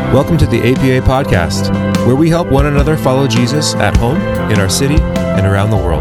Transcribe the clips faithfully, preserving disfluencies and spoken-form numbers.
Welcome to the A P A Podcast, where we help one another follow Jesus at home, in our city, and around the world.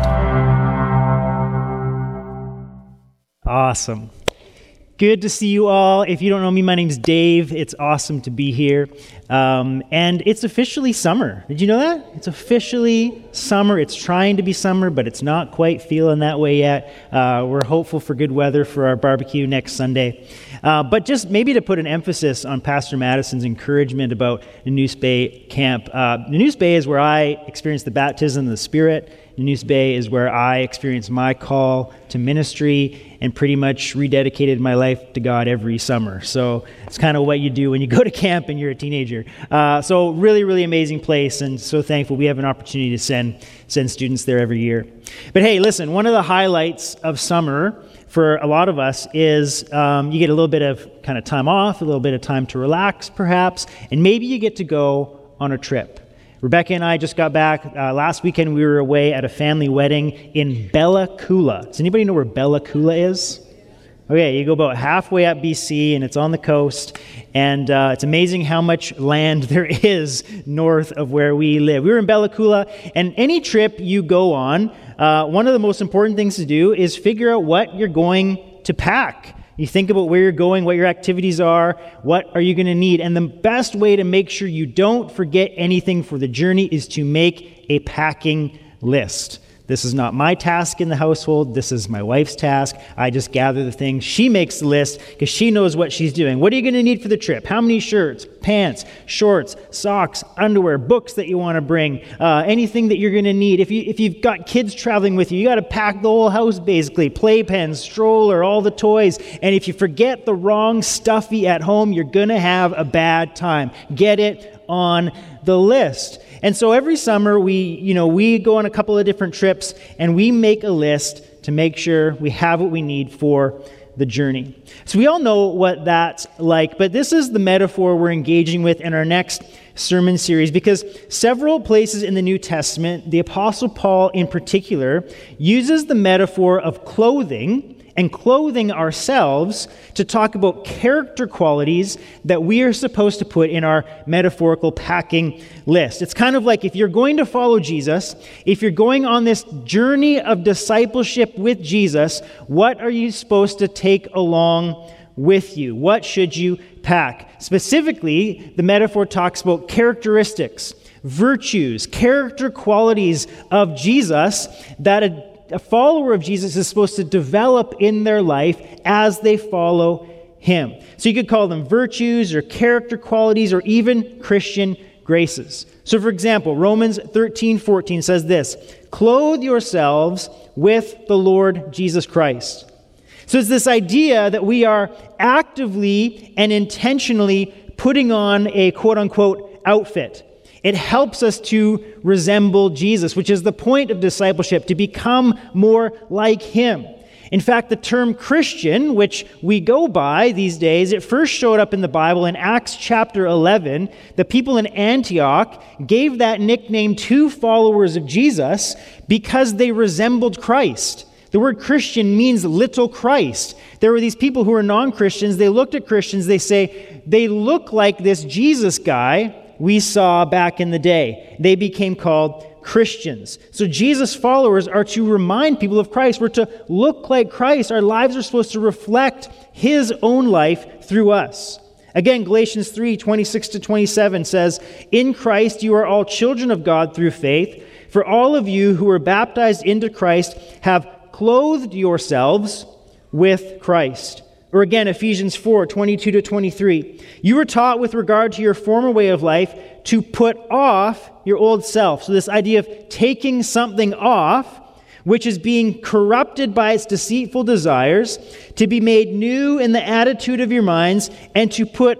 Awesome. Good to see you all. If you don't know me, my name's Dave. It's awesome to be here. Um, and it's officially summer. Did you know that? It's officially summer. It's trying to be summer, but it's not quite feeling that way yet. Uh, we're hopeful for good weather for our barbecue next Sunday. Uh, but just maybe to put an emphasis on Pastor Madison's encouragement about Nanoose Bay Camp. Uh, Nanoose Bay is where I experienced the baptism of the Spirit. Nanoose Bay is where I experienced my call to ministry and pretty much rededicated my life to God every summer. So it's kind of what you do when you go to camp and you're a teenager. Uh, so really, really amazing place, and so thankful we have an opportunity to send send students there every year. But hey, listen, one of the highlights of summer for a lot of us is um, you get a little bit of kind of time off, a little bit of time to relax perhaps, and maybe you get to go on a trip. Rebecca and I just got back. Uh, last weekend we were away at a family wedding in Bella Coola. Does anybody know where Bella Coola is? Okay, you go about halfway up B C and it's on the coast. And uh, it's amazing how much land there is north of where we live. We were in Bella Coola, and any trip you go on, uh, one of the most important things to do is figure out what you're going to pack. You think about where you're going, what your activities are, what are you going to need. And the best way to make sure you don't forget anything for the journey is to make a packing list. This is not my task in the household. This is my wife's task. I just gather the things. She makes the list because she knows what she's doing. What are you going to need for the trip? How many shirts, pants, shorts, socks, underwear, books that you want to bring, uh, anything that you're going to need. If, you, if you've got kids traveling with you, you got to pack the whole house basically, playpen, stroller, all the toys. And if you forget the wrong stuffy at home, you're going to have a bad time. Get it on the list. And so every summer we, you know, we go on a couple of different trips and we make a list to make sure we have what we need for the journey. So we all know what that's like, but this is the metaphor we're engaging with in our next sermon series, because several places in the New Testament, the Apostle Paul in particular, uses the metaphor of clothing and clothing ourselves to talk about character qualities that we are supposed to put in our metaphorical packing list. It's kind of like if you're going to follow Jesus, if you're going on this journey of discipleship with Jesus, what are you supposed to take along with you? What should you pack? Specifically, the metaphor talks about characteristics, virtues, character qualities of Jesus that a A follower of Jesus is supposed to develop in their life as they follow him. So you could call them virtues or character qualities or even Christian graces. So for example, Romans thirteen fourteen says this, "Clothe yourselves with the Lord Jesus Christ." So it's this idea that we are actively and intentionally putting on a quote-unquote outfit. It helps us to resemble Jesus, which is the point of discipleship, to become more like him. In fact, the term Christian, which we go by these days, it first showed up in the Bible in Acts chapter eleven. The people in Antioch gave that nickname to followers of Jesus because they resembled Christ. The word Christian means little Christ. There were these people who were non-Christians. They looked at Christians. They say, they look like this Jesus guy we saw back in the day. They became called Christians. So Jesus followers are to remind people of Christ. We're to look like Christ. Our lives are supposed to reflect his own life through us. Again, Galatians three, twenty-six to twenty-seven says, "In Christ you are all children of God through faith. For all of you who were baptized into Christ have clothed yourselves with Christ." Or again, Ephesians four, twenty-two to twenty-three. "You were taught with regard to your former way of life to put off your old self." So this idea of taking something off, which is being corrupted by its deceitful desires, to be made new in the attitude of your minds, and to put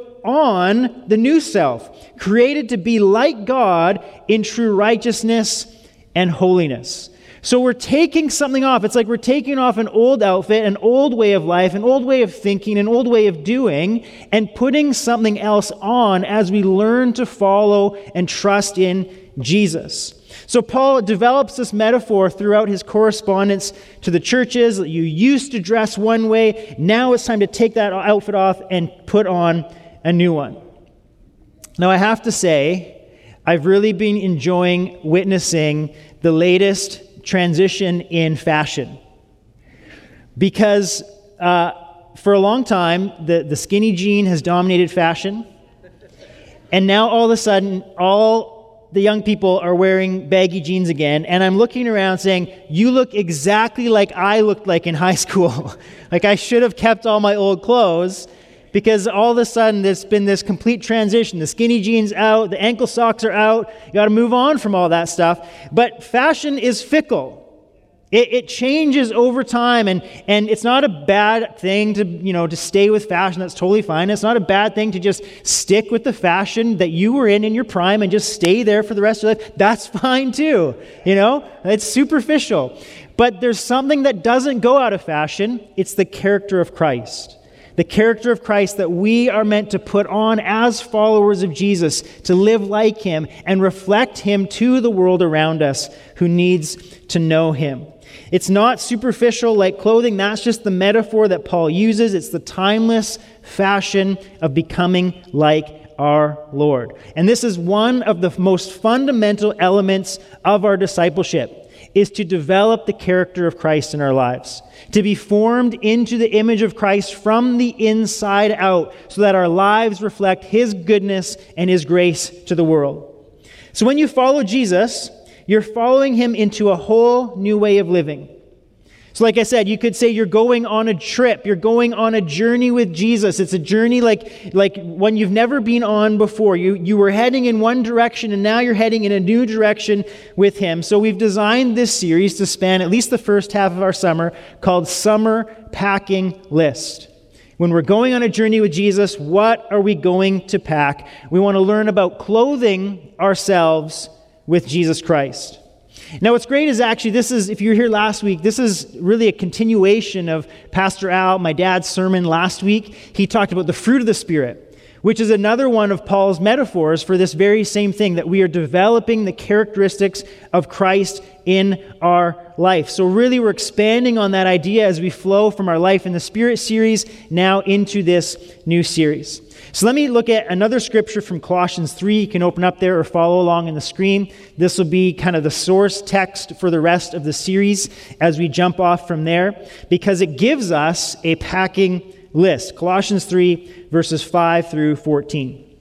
on the new self, created to be like God in true righteousness and holiness. So we're taking something off. It's like we're taking off an old outfit, an old way of life, an old way of thinking, an old way of doing, and putting something else on as we learn to follow and trust in Jesus. So Paul develops this metaphor throughout his correspondence to the churches. You used to dress one way. Now it's time to take that outfit off and put on a new one. Now, I have to say, I've really been enjoying witnessing the latest transition in fashion. Because uh, for a long time, the, the skinny jean has dominated fashion. And now all of a sudden, all the young people are wearing baggy jeans again. And I'm looking around saying, you look exactly like I looked like in high school. Like I should have kept all my old clothes. Because all of a sudden, there's been this complete transition. The skinny jeans out, the ankle socks are out. You got to move on from all that stuff. But fashion is fickle. It, it changes over time, and, and it's not a bad thing to, you know, to stay with fashion. That's totally fine. It's not a bad thing to just stick with the fashion that you were in in your prime and just stay there for the rest of your life. That's fine too. You know, it's superficial. But there's something that doesn't go out of fashion. It's the character of Christ. The character of Christ that we are meant to put on as followers of Jesus, to live like him and reflect him to the world around us who needs to know him. It's not superficial like clothing. That's just the metaphor that Paul uses. It's the timeless fashion of becoming like our Lord. And this is one of the most fundamental elements of our discipleship, is to develop the character of Christ in our lives, to be formed into the image of Christ from the inside out, so that our lives reflect his goodness and his grace to the world. So when you follow Jesus, you're following him into a whole new way of living. So like I said, you could say you're going on a trip. You're going on a journey with Jesus. It's a journey like, like one you've never been on before. You, you were heading in one direction, and now you're heading in a new direction with him. So we've designed this series to span at least the first half of our summer, called Summer Packing List. When we're going on a journey with Jesus, what are we going to pack? We want to learn about clothing ourselves with Jesus Christ. Now, what's great is actually, this is, if you were here last week, this is really a continuation of Pastor Al, my dad's sermon last week. He talked about the fruit of the Spirit, which is another one of Paul's metaphors for this very same thing, that we are developing the characteristics of Christ in our life. So really, we're expanding on that idea as we flow from our Life in the Spirit series now into this new series. So let me look at another scripture from Colossians three. You can open up there or follow along on the screen. This will be kind of the source text for the rest of the series as we jump off from there, because it gives us a packing list. Colossians three, verses five through fourteen.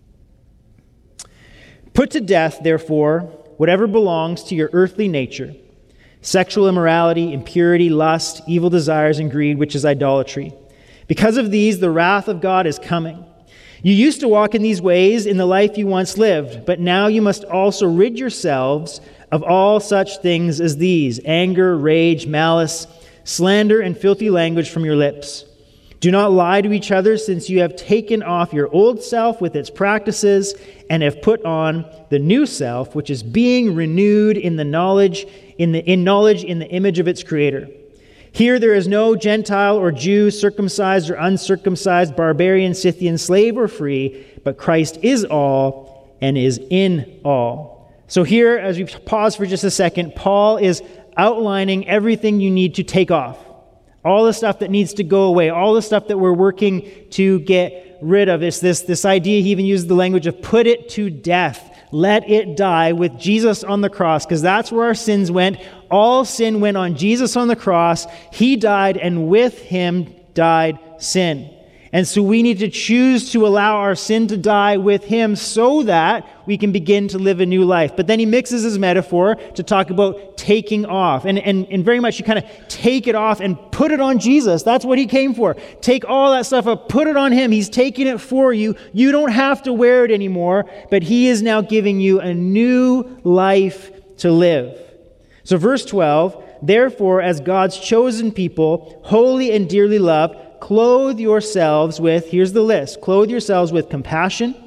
Put to death, therefore, whatever belongs to your earthly nature: sexual immorality, impurity, lust, evil desires, and greed, which is idolatry. Because of these, the wrath of God is coming. You used to walk in these ways in the life you once lived, but now you must also rid yourselves of all such things as these: anger, rage, malice, slander, and filthy language from your lips. Do not lie to each other, since you have taken off your old self with its practices and have put on the new self, which is being renewed in the knowledge in the in knowledge in the image of its creator. Here there is no Gentile or Jew, circumcised or uncircumcised, barbarian, Scythian, slave or free, but Christ is all and is in all. So here, as we pause for just a second, Paul is outlining everything you need to take off. All the stuff that needs to go away, all the stuff that we're working to get rid of. It's this, this idea, he even uses the language of put it to death. Let it die with Jesus on the cross, because that's where our sins went. All sin went on Jesus on the cross. He died, and with him died sin. And so we need to choose to allow our sin to die with him so that we can begin to live a new life. But then he mixes his metaphor to talk about taking off. And, and, and very much you kind of take it off and put it on Jesus. That's what he came for. Take all that stuff up, put it on him. He's taking it for you. You don't have to wear it anymore, but he is now giving you a new life to live. So verse twelve, therefore, as God's chosen people, holy and dearly loved, clothe yourselves with, here's the list, clothe yourselves with compassion,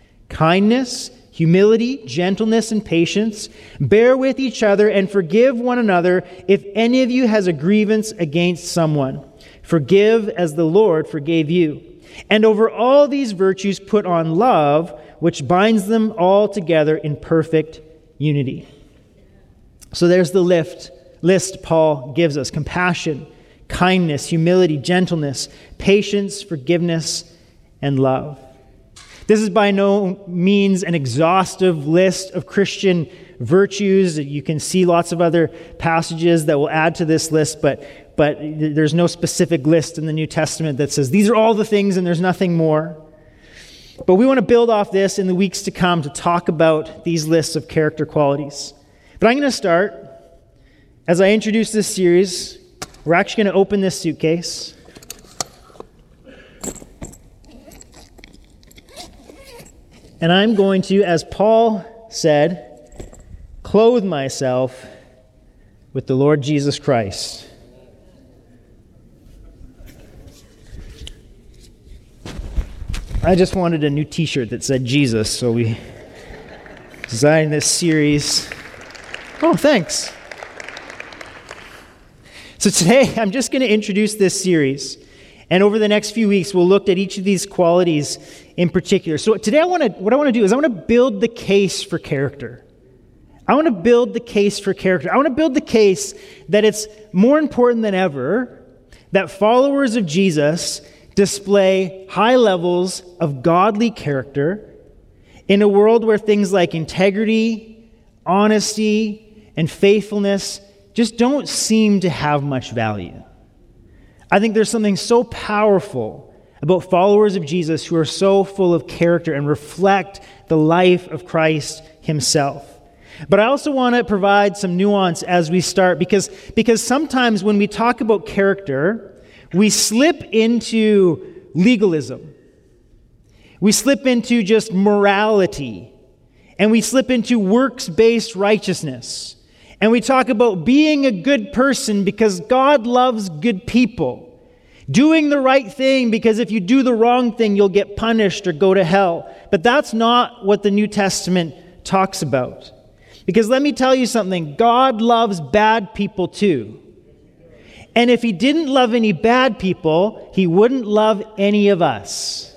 kindness, humility, gentleness, and patience. Bear with each other and forgive one another if any of you has a grievance against someone. Forgive as the Lord forgave you. And over all these virtues put on love, which binds them all together in perfect unity. So there's the lift, list Paul gives us: compassion, kindness, humility, gentleness, patience, forgiveness, and love. This is by no means an exhaustive list of Christian virtues. You can see lots of other passages that will add to this list, but, but there's no specific list in the New Testament that says these are all the things and there's nothing more. But we want to build off this in the weeks to come to talk about these lists of character qualities. But I'm going to start, as I introduce this series, we're actually going to open this suitcase. And I'm going to, as Paul said, clothe myself with the Lord Jesus Christ. I just wanted a new t-shirt that said Jesus, so we designed this series. Oh, thanks. So today, I'm just going to introduce this series. And over the next few weeks, we'll look at each of these qualities in particular. So today, I want to, what I want to do is I want to build the case for character. I want to build the case for character. I want to build the case that it's more important than ever that followers of Jesus display high levels of godly character in a world where things like integrity, honesty, and faithfulness just don't seem to have much value. I think there's something so powerful about followers of Jesus who are so full of character and reflect the life of Christ himself. But I also want to provide some nuance as we start, because, because sometimes when we talk about character, we slip into legalism. We slip into just morality. And we slip into works-based righteousness. And we talk about being a good person because God loves good people. Doing the right thing because if you do the wrong thing, you'll get punished or go to hell. But that's not what the New Testament talks about. Because let me tell you something, God loves bad people too. And if he didn't love any bad people, he wouldn't love any of us.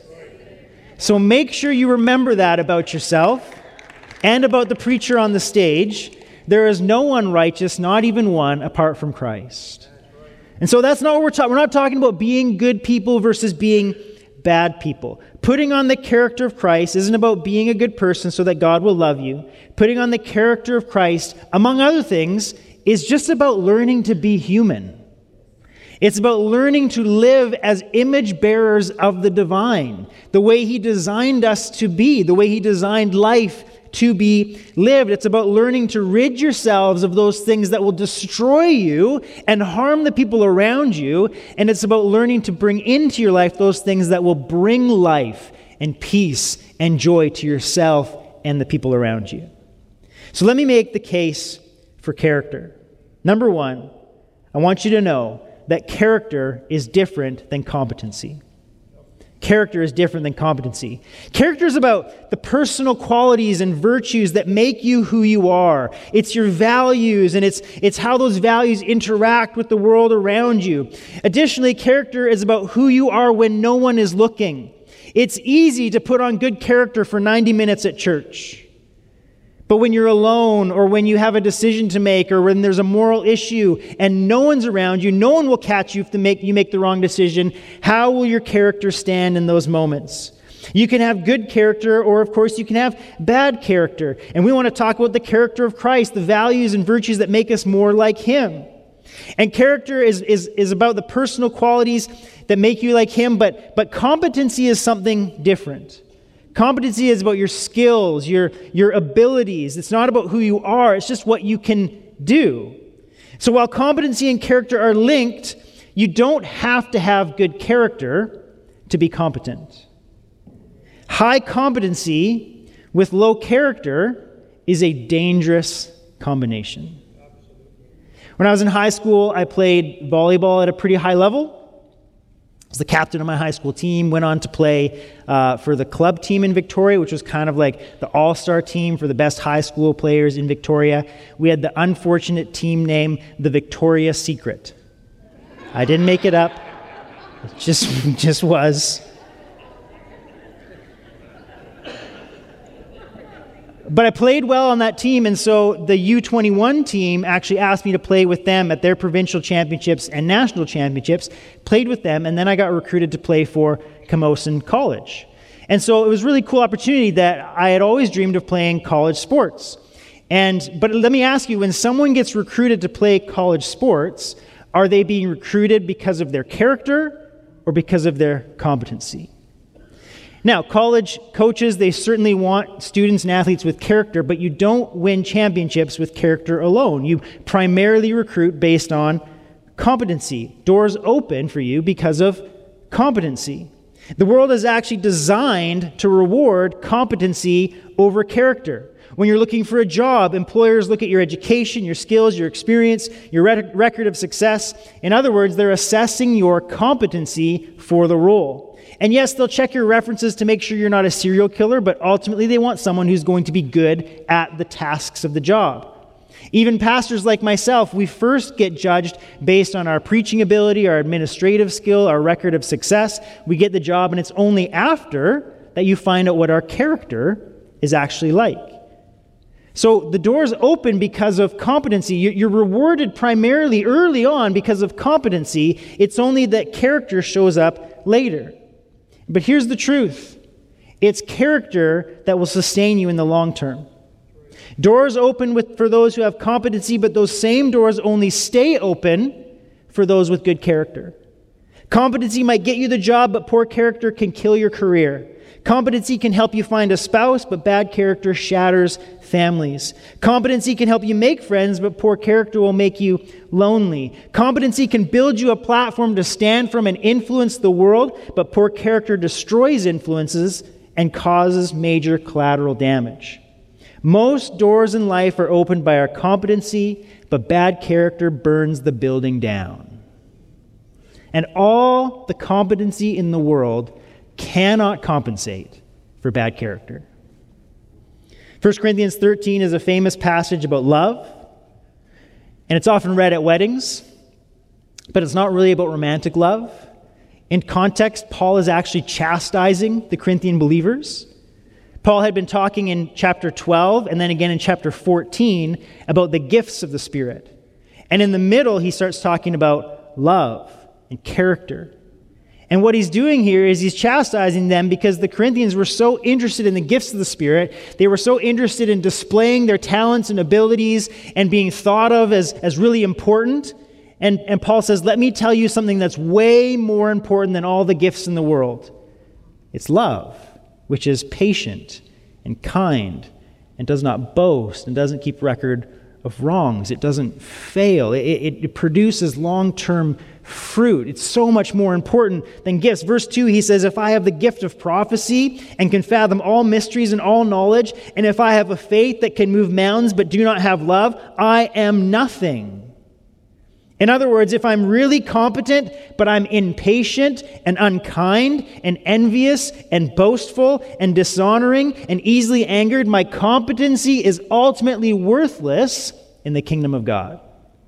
So make sure you remember that about yourself and about the preacher on the stage. There is no one righteous, not even one, apart from Christ. And so that's not what we're talking. We're not talking about being good people versus being bad people. Putting on the character of Christ isn't about being a good person so that God will love you. Putting on the character of Christ, among other things, is just about learning to be human. It's about learning to live as image bearers of the divine, the way he designed us to be, the way he designed life to be lived. It's about learning to rid yourselves of those things that will destroy you and harm the people around you. And it's about learning to bring into your life those things that will bring life and peace and joy to yourself and the people around you. So let me make the case for character. Number one, I want you to know that character is different than competency. Character is different than competency. Character is about the personal qualities and virtues that make you who you are. It's your values, and it's, it's how those values interact with the world around you. Additionally, character is about who you are when no one is looking. It's easy to put on good character for ninety minutes at church. But when you're alone, or when you have a decision to make, or when there's a moral issue and no one's around you, no one will catch you if the make, you make the wrong decision. How will your character stand in those moments? You can have good character, or of course you can have bad character. And we want to talk about the character of Christ, the values and virtues that make us more like him. And character is, is, is about the personal qualities that make you like him, but, but competency is something different. Competency is about your skills, your, your abilities. It's not about who you are. It's just what you can do. So while competency and character are linked, you don't have to have good character to be competent. High competency with low character is a dangerous combination. When I was in high school, I played volleyball at a pretty high level. I was the captain of my high school team, went on to play uh, for the club team in Victoria, which was kind of like the all-star team for the best high school players in Victoria. We had the unfortunate team name, the Victoria's Secret. I didn't make it up. It just, just was. But I played well on that team, and so the U twenty-one team actually asked me to play with them at their provincial championships and national championships, played with them, and then I got recruited to play for Camosun College. And so it was a really cool opportunity that I had always dreamed of playing college sports. And but let me ask you, when someone gets recruited to play college sports, are they being recruited because of their character or because of their competency? Now, college coaches, they certainly want students and athletes with character, but you don't win championships with character alone. You primarily recruit based on competency. Doors open for you because of competency. The world is actually designed to reward competency over character. When you're looking for a job, employers look at your education, your skills, your experience, your re- record of success. In other words, they're assessing your competency for the role. And yes, they'll check your references to make sure you're not a serial killer, but ultimately they want someone who's going to be good at the tasks of the job. Even pastors like myself, we first get judged based on our preaching ability, our administrative skill, our record of success. We get the job, and it's only after that you find out what our character is actually like. So the doors open because of competency. You're rewarded primarily early on because of competency. It's only that character shows up later. But here's the truth. It's character that will sustain you in the long term. Doors open with, for those who have competency, but those same doors only stay open for those with good character. Competency might get you the job, but poor character can kill your career. Competency can help you find a spouse, but bad character shatters families. Competency can help you make friends, but poor character will make you lonely. Competency can build you a platform to stand from and influence the world, but poor character destroys influences and causes major collateral damage. Most doors in life are opened by our competency, but bad character burns the building down. And all the competency in the world cannot compensate for bad character. First Corinthians thirteen is a famous passage about love, and it's often read at weddings, but it's not really about romantic love. In context, Paul is actually chastising the Corinthian believers. Paul had been talking in chapter twelve and then again in chapter fourteen about the gifts of the Spirit. And in the middle, he starts talking about love and character. And what he's doing here is he's chastising them because the Corinthians were so interested in the gifts of the Spirit. They were so interested in displaying their talents and abilities and being thought of as, as really important. And, and Paul says, let me tell you something that's way more important than all the gifts in the world. It's love, which is patient and kind and does not boast and doesn't keep record of wrongs. It doesn't fail. It, it, it produces long-term fruit. It's so much more important than gifts. Verse two, he says, if I have the gift of prophecy and can fathom all mysteries and all knowledge, and if I have a faith that can move mountains but do not have love, I am nothing. In other words, if I'm really competent, but I'm impatient and unkind and envious and boastful and dishonoring and easily angered, my competency is ultimately worthless in the kingdom of God.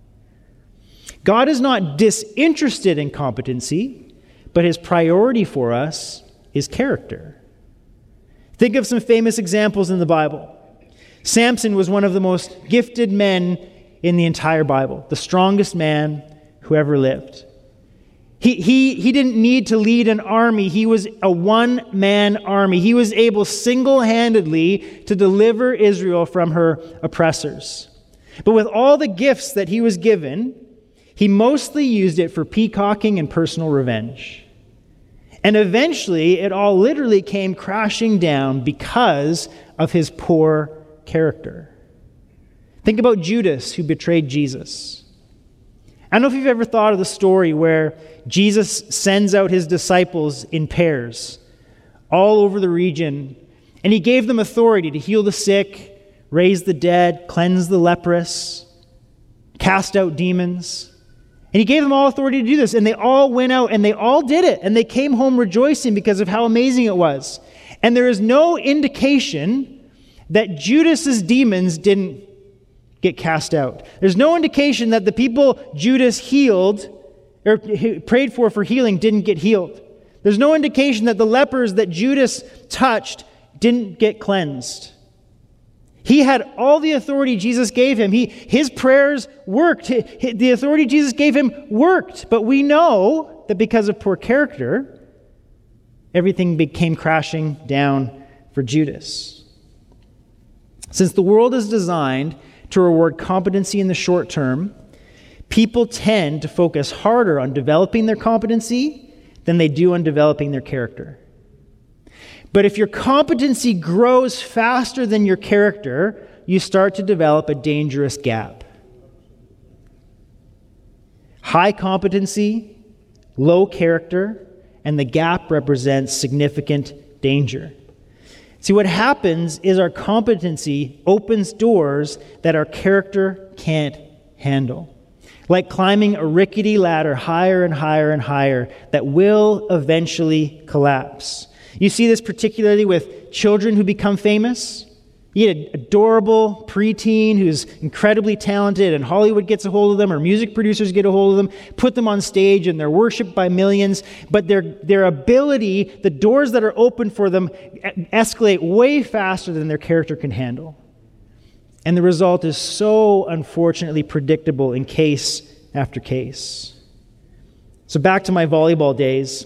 God is not disinterested in competency, but his priority for us is character. Think of some famous examples in the Bible. Samson was one of the most gifted men in the entire Bible, the strongest man who ever lived. He, he, he didn't need to lead an army. He was a one-man army. He was able single-handedly to deliver Israel from her oppressors. But with all the gifts that he was given, he mostly used it for peacocking and personal revenge. And eventually, it all literally came crashing down because of his poor character. Think about Judas, who betrayed Jesus. I don't know if you've ever thought of the story where Jesus sends out his disciples in pairs all over the region, and he gave them authority to heal the sick, raise the dead, cleanse the leprous, cast out demons. And he gave them all authority to do this, and they all went out, and they all did it, and they came home rejoicing because of how amazing it was. And there is no indication that Judas's demons didn't get cast out. There's no indication that the people Judas healed or prayed for for healing didn't get healed. There's no indication that the lepers that Judas touched didn't get cleansed. He had all the authority Jesus gave him. He, his prayers worked. He, the authority Jesus gave him worked. But we know that because of poor character, everything came crashing down for Judas. Since the world is designed to reward competency in the short term, people tend to focus harder on developing their competency than they do on developing their character. But if your competency grows faster than your character, you start to develop a dangerous gap. High competency, low character, and the gap represents significant danger. See, what happens is our competency opens doors that our character can't handle. Like climbing a rickety ladder higher and higher and higher that will eventually collapse. You see this particularly with children who become famous. You get an adorable preteen who's incredibly talented and Hollywood gets a hold of them or music producers get a hold of them, put them on stage and they're worshipped by millions, but their their ability, the doors that are open for them escalate way faster than their character can handle. And the result is so unfortunately predictable in case after case. So back to my volleyball days.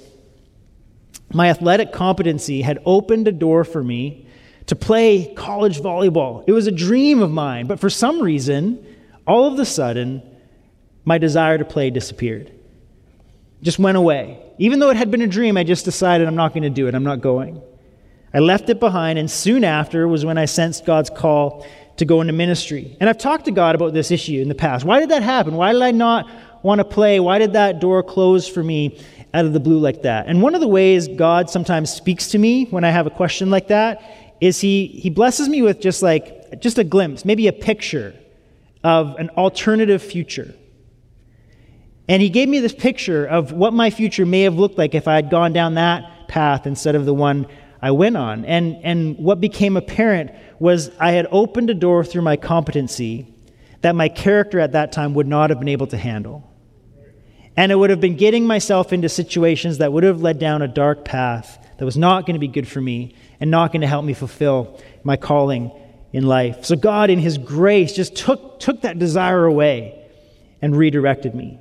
My athletic competency had opened a door for me to play college volleyball. It was a dream of mine, but for some reason, all of a sudden, my desire to play disappeared. It just went away. Even though it had been a dream, I just decided I'm not going to do it. I'm not going. I left it behind, and soon after was when I sensed God's call to go into ministry. And I've talked to God about this issue in the past. Why did that happen? Why did I not want to play? Why did that door close for me out of the blue like that? And one of the ways God sometimes speaks to me when I have a question like that is he he blesses me with just like just a glimpse, maybe a picture of an alternative future. And he gave me this picture of what my future may have looked like if I had gone down that path instead of the one I went on. And and what became apparent was I had opened a door through my competency that my character at that time would not have been able to handle. And it would have been getting myself into situations that would have led down a dark path that was not going to be good for me and not going to help me fulfill my calling in life. So God, in his grace, just took, took that desire away and redirected me.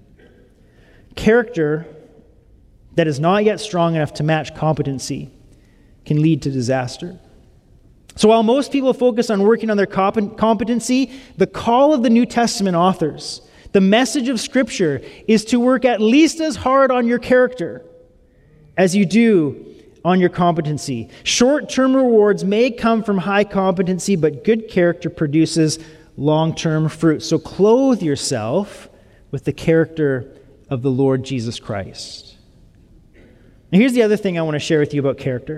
Character that is not yet strong enough to match competency can lead to disaster. So while most people focus on working on their competency, the call of the New Testament authors, the message of Scripture, is to work at least as hard on your character as you do on your competency. Short-term rewards may come from high competency, but good character produces long-term fruit. So clothe yourself with the character of the Lord Jesus Christ. Now here's the other thing I want to share with you about character.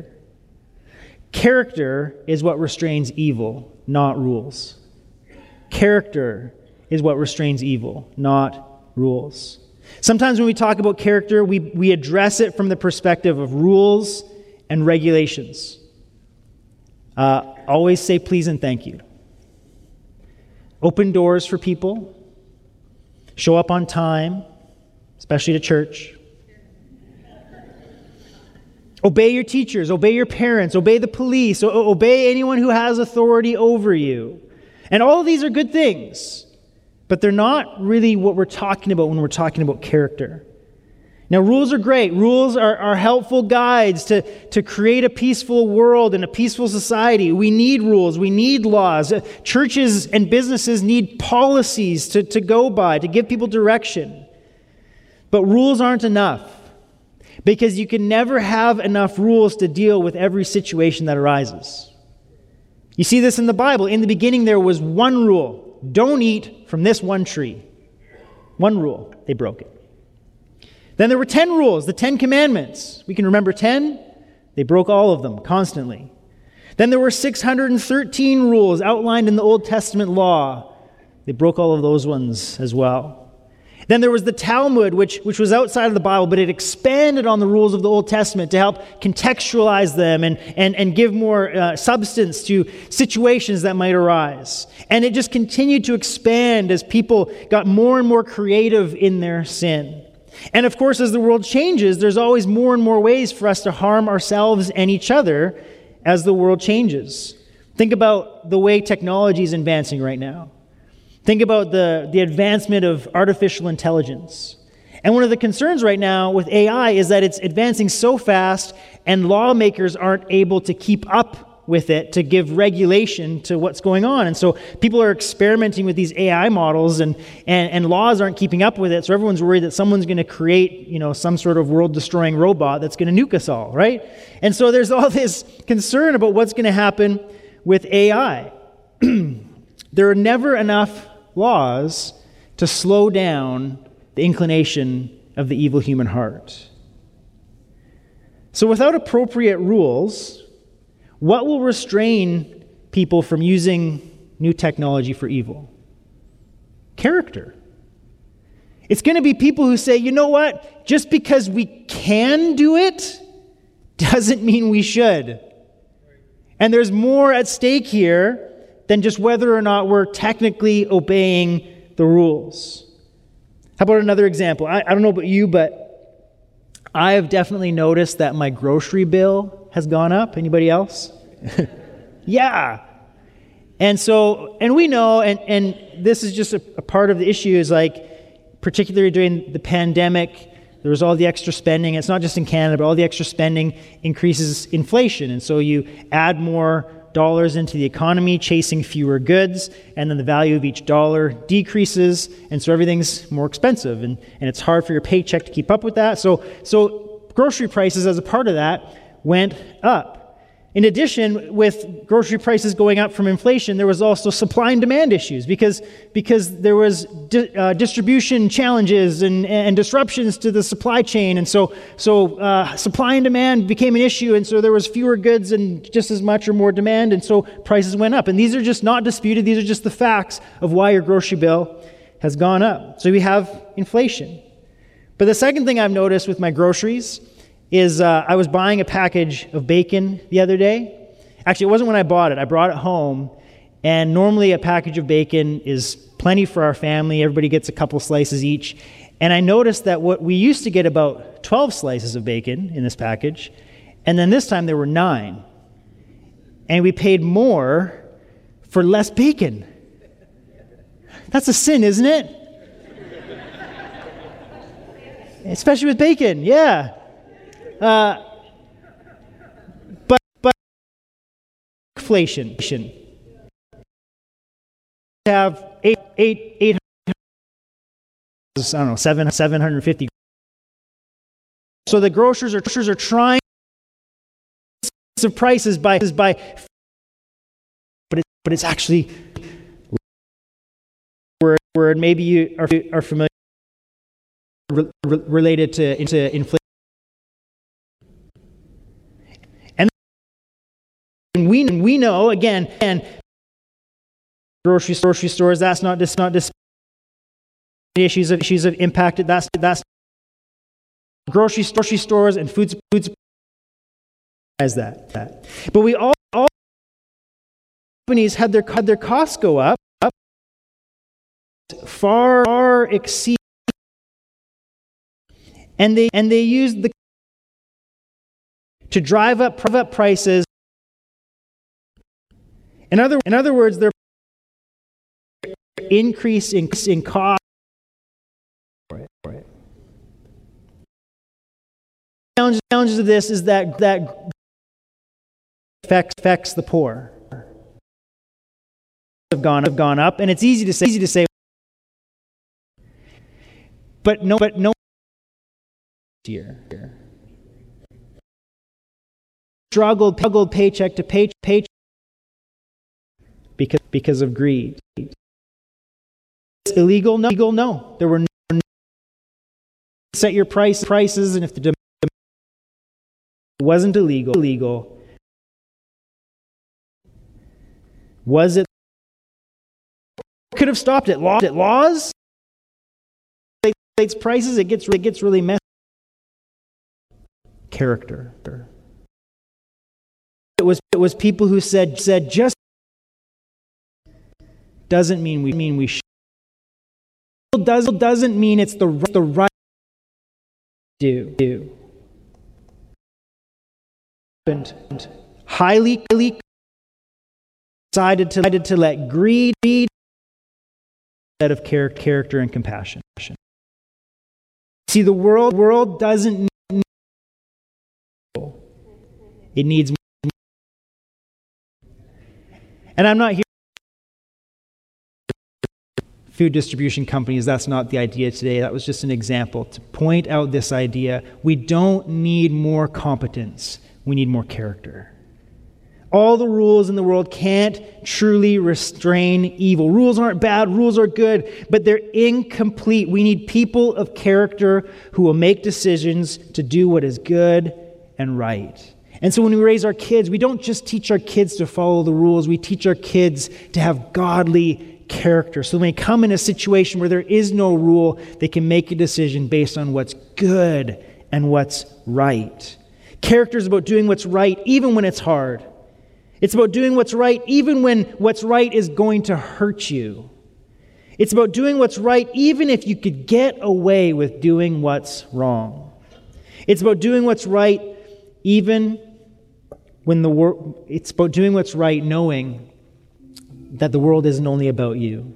Character is what restrains evil, not rules. Character is what restrains evil, not rules. Sometimes when we talk about character, we, we address it from the perspective of rules and regulations. Uh, always say please and thank you. Open doors for people. Show up on time, especially to church. Obey your teachers, obey your parents, obey the police, o- obey anyone who has authority over you. And all of these are good things, but they're not really what we're talking about when we're talking about character. Now, rules are great. Rules are, are helpful guides to, to create a peaceful world and a peaceful society. We need rules. We need laws. Churches and businesses need policies to, to go by, to give people direction. But rules aren't enough, because you can never have enough rules to deal with every situation that arises. You see this in the Bible. In the beginning, there was one rule. Don't eat from this one tree. One rule. They broke it. Then there were ten rules, the Ten Commandments. We can remember ten. They broke all of them constantly. Then there were six hundred thirteen rules outlined in the Old Testament law. They broke all of those ones as well. Then there was the Talmud, which, which was outside of the Bible, but it expanded on the rules of the Old Testament to help contextualize them and, and, and give more uh, substance to situations that might arise. And it just continued to expand as people got more and more creative in their sin. And of course, as the world changes, there's always more and more ways for us to harm ourselves and each other as the world changes. Think about the way technology is advancing right now. Think about the, the advancement of artificial intelligence. And one of the concerns right now with A I is that it's advancing so fast and lawmakers aren't able to keep up with it to give regulation to what's going on. And so people are experimenting with these A I models and, and, and laws aren't keeping up with it. So everyone's worried that someone's going to create, you know, some sort of world-destroying robot that's going to nuke us all, right? And so there's all this concern about what's going to happen with A I. There are never enough laws to slow down the inclination of the evil human heart. So without appropriate rules, what will restrain people from using new technology for evil? Character. It's going to be people who say, you know what? Just because we can do it doesn't mean we should. And there's more at stake here than just whether or not we're technically obeying the rules. How about another example? I, I don't know about you, but I have definitely noticed that my grocery bill has gone up. Anybody else? Yeah. And so, and we know, and, and this is just a, a part of the issue, is like, particularly during the pandemic, there was all the extra spending. It's not just in Canada, but all the extra spending increases inflation. And so you add more dollars into the economy, chasing fewer goods, and then the value of each dollar decreases, and so everything's more expensive, and, and it's hard for your paycheck to keep up with that. So, so grocery prices, as a part of that, went up. In addition, with grocery prices going up from inflation, there was also supply and demand issues because, because there was di- uh, distribution challenges and, and disruptions to the supply chain. And so, so uh, supply and demand became an issue, and so there was fewer goods and just as much or more demand, and so prices went up. And these are just not disputed. These are just the facts of why your grocery bill has gone up. So we have inflation. But the second thing I've noticed with my groceries is uh, I was buying a package of bacon the other day. Actually, it wasn't when I bought it. I brought it home, and normally a package of bacon is plenty for our family. Everybody gets a couple slices each. And I noticed that what we used to get about twelve slices of bacon in this package, and then this time there were nine. And we paid more for less bacon. That's a sin, isn't it? Especially with bacon, yeah. Uh, but but inflation. Have eight eight eight. I don't know seven seven hundred fifty. So the grocers are grocers are trying of prices by by, but it, but it's actually word word maybe you are are familiar re, re, related to into inflation. And we we know again, and grocery grocery stores. That's not just not just issues of issues of impacted. That's that's grocery grocery stores and foods foods as that that. But we all all companies had their had their costs go up up far far exceed, and they and they used the to drive up drive up prices. In other, in other words, their increase in, in cost. Challenges, challenges of this is that that affects, affects the poor. Have gone have gone up, and it's easy to say easy to say. But no, but no. Here, struggled struggled paycheck to pay, paycheck. Because because of greed. It's illegal? No. Illegal? No. There were no, set your price prices, and if the demand wasn't illegal, illegal. Was it? Could have stopped it. Law, it laws. States prices. It gets it gets really messy. Character. It was it was people who said said just. Doesn't mean we mean we should. Does doesn't mean it's the the right do do. And highly highly decided to decided to let greed be instead of character character and compassion. See, the world world doesn't need people. It needs more. And I'm not here food distribution companies. That's not the idea today. That was just an example to point out this idea. We don't need more competence. We need more character. All the rules in the world can't truly restrain evil. Rules aren't bad, rules are good, but they're incomplete. We need people of character who will make decisions to do what is good and right. And so when we raise our kids, we don't just teach our kids to follow the rules, we teach our kids to have godly character. So when they come in a situation where there is no rule, they can make a decision based on what's good and what's right. Character is about doing what's right even when it's hard. It's about doing what's right even when what's right is going to hurt you. It's about doing what's right even if you could get away with doing what's wrong. It's about doing what's right even when the world, it's about doing what's right knowing that the world isn't only about you.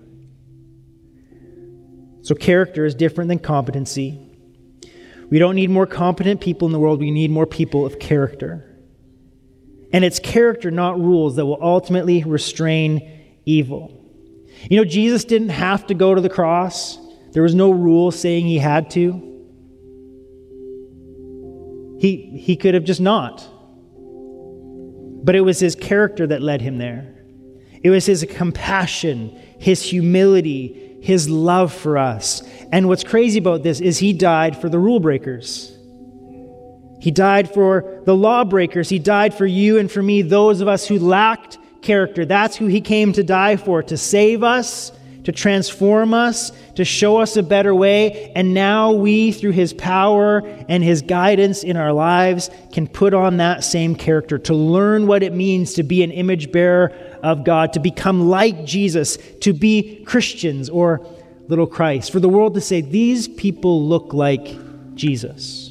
So character is different than competency. We don't need more competent people in the world. We need more people of character. And it's character, not rules, that will ultimately restrain evil. You know, Jesus didn't have to go to the cross. There was no rule saying he had to. He, he could have just not. But it was his character that led him there. It was his compassion, his humility, his love for us. And what's crazy about this is he died for the rule breakers. He died for the lawbreakers. He died for you and for me, those of us who lacked character. That's who he came to die for, to save us, to transform us, to show us a better way. And now we, through his power and his guidance in our lives, can put on that same character, to learn what it means to be an image bearer of God, to become like Jesus, to be Christians or little Christ. For the world to say, these people look like Jesus.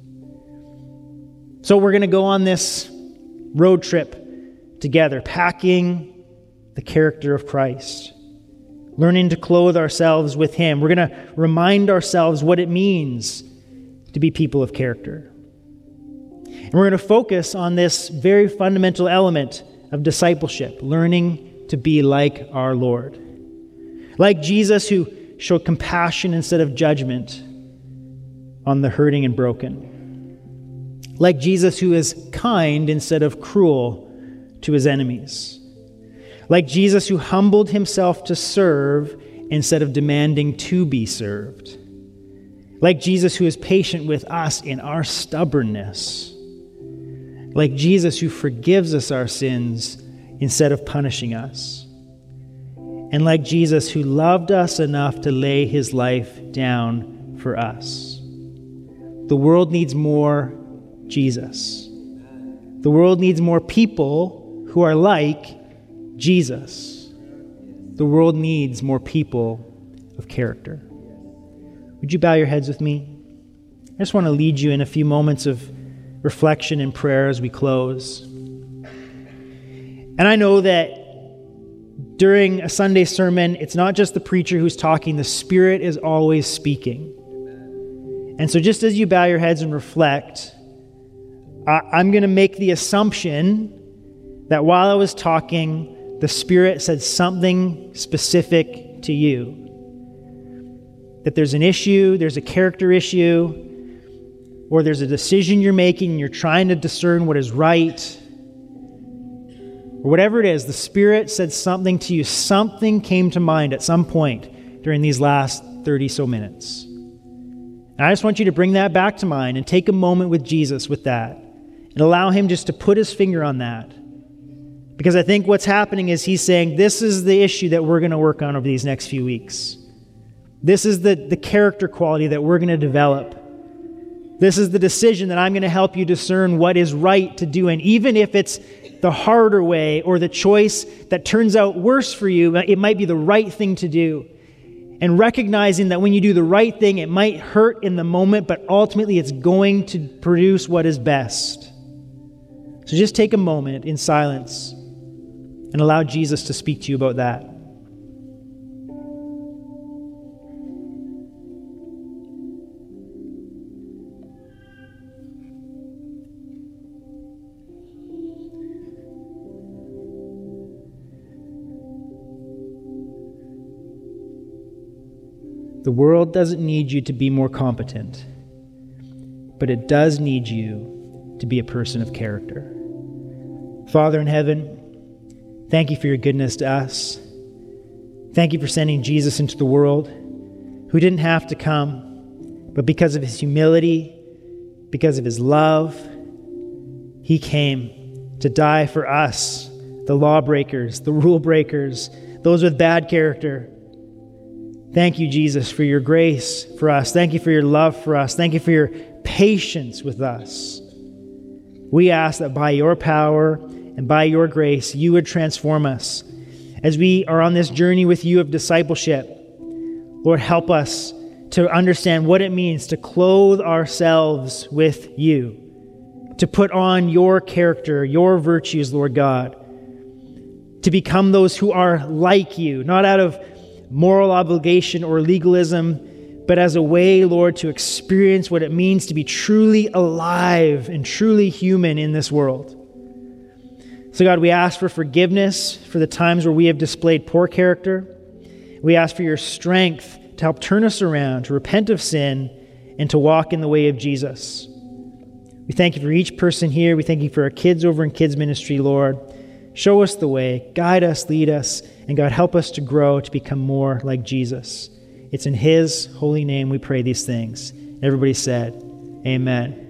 So we're going to go on this road trip together, packing the character of Christ, learning to clothe ourselves with him. We're going to remind ourselves what it means to be people of character. And we're going to focus on this very fundamental element of discipleship, learning to be like our Lord. Like Jesus, who showed compassion instead of judgment on the hurting and broken. Like Jesus, who is kind instead of cruel to his enemies. Like Jesus, who humbled himself to serve instead of demanding to be served. Like Jesus, who is patient with us in our stubbornness. Like Jesus, who forgives us our sins instead of punishing us. And like Jesus, who loved us enough to lay his life down for us. The world needs more Jesus. The world needs more people who are like Jesus. The world needs more people of character. Would you bow your heads with me? I just want to lead you in a few moments of reflection and prayer as we close. And I know that during a Sunday sermon, it's not just the preacher who's talking, the Spirit is always speaking. And so just as you bow your heads and reflect, I'm going to make the assumption that while I was talking, the Spirit said something specific to you. That there's an issue, there's a character issue, or there's a decision you're making and you're trying to discern what is right. Or whatever it is, the Spirit said something to you. Something came to mind at some point during these last thirty so minutes. And I just want you to bring that back to mind and take a moment with Jesus with that. And allow him just to put his finger on that. Because I think what's happening is he's saying, this is the issue that we're going to work on over these next few weeks. This is the, the character quality that we're going to develop. This is the decision that I'm going to help you discern what is right to do. And even if it's the harder way or the choice that turns out worse for you, it might be the right thing to do. And recognizing that when you do the right thing, it might hurt in the moment, but ultimately it's going to produce what is best. So just take a moment in silence and allow Jesus to speak to you about that. The world doesn't need you to be more competent, but it does need you to be a person of character. Father in heaven, thank you for your goodness to us. Thank you for sending Jesus into the world, who didn't have to come, but because of his humility, because of his love, he came to die for us, the lawbreakers, the rule breakers, those with bad character. Thank you, Jesus, for your grace for us. Thank you for your love for us. Thank you for your patience with us. We ask that by your power and by your grace, you would transform us. As we are on this journey with you of discipleship, Lord, help us to understand what it means to clothe ourselves with you, to put on your character, your virtues, Lord God, to become those who are like you, not out of moral obligation or legalism, but as a way, Lord, to experience what it means to be truly alive and truly human in this world. So God, we ask for forgiveness for the times where we have displayed poor character. We ask for your strength to help turn us around, to repent of sin, and to walk in the way of Jesus. We thank you for each person here. We thank you for our kids over in kids ministry, Lord. Show us the way, guide us, lead us, and God, help us to grow to become more like Jesus. It's in his holy name we pray these things. Everybody said, amen.